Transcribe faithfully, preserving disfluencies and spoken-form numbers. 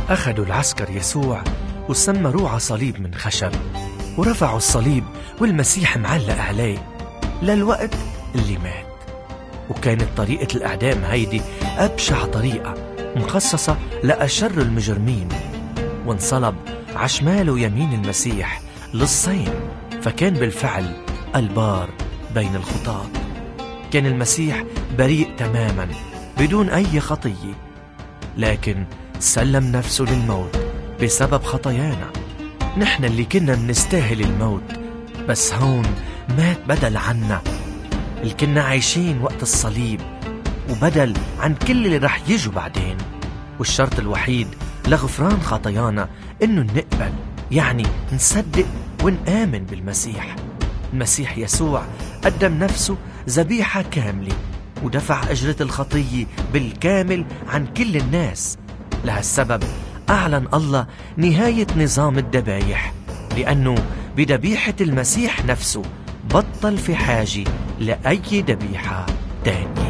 أخذوا العسكر يسوع وسمروه على صليب من خشب، ورفعوا الصليب والمسيح معلق عليه للوقت اللي مات. وكانت طريقة الإعدام هيدي أبشع طريقة مخصصة لأشر المجرمين، وانصلب عشمال ويمين المسيح للصين، فكان بالفعل البار بين الخطاة. كان المسيح بريء تماما بدون أي خطية، لكن سلم نفسه للموت بسبب خطايانا. نحن اللي كنا منستاهل الموت، بس هون مات بدل عنا اللي كنا عايشين وقت الصليب، وبدل عن كل اللي رح يجوا بعدين. والشرط الوحيد لغفران خطايانا إنه نقبل، يعني نصدق ونآمن بالمسيح. المسيح يسوع قدم نفسه ذبيحة كاملة، ودفع أجرة الخطية بالكامل عن كل الناس. لهالسبب أعلن الله نهاية نظام الذبايح، لأنه بذبيحة المسيح نفسه بطل في حاجة لأي ذبيحة تانية.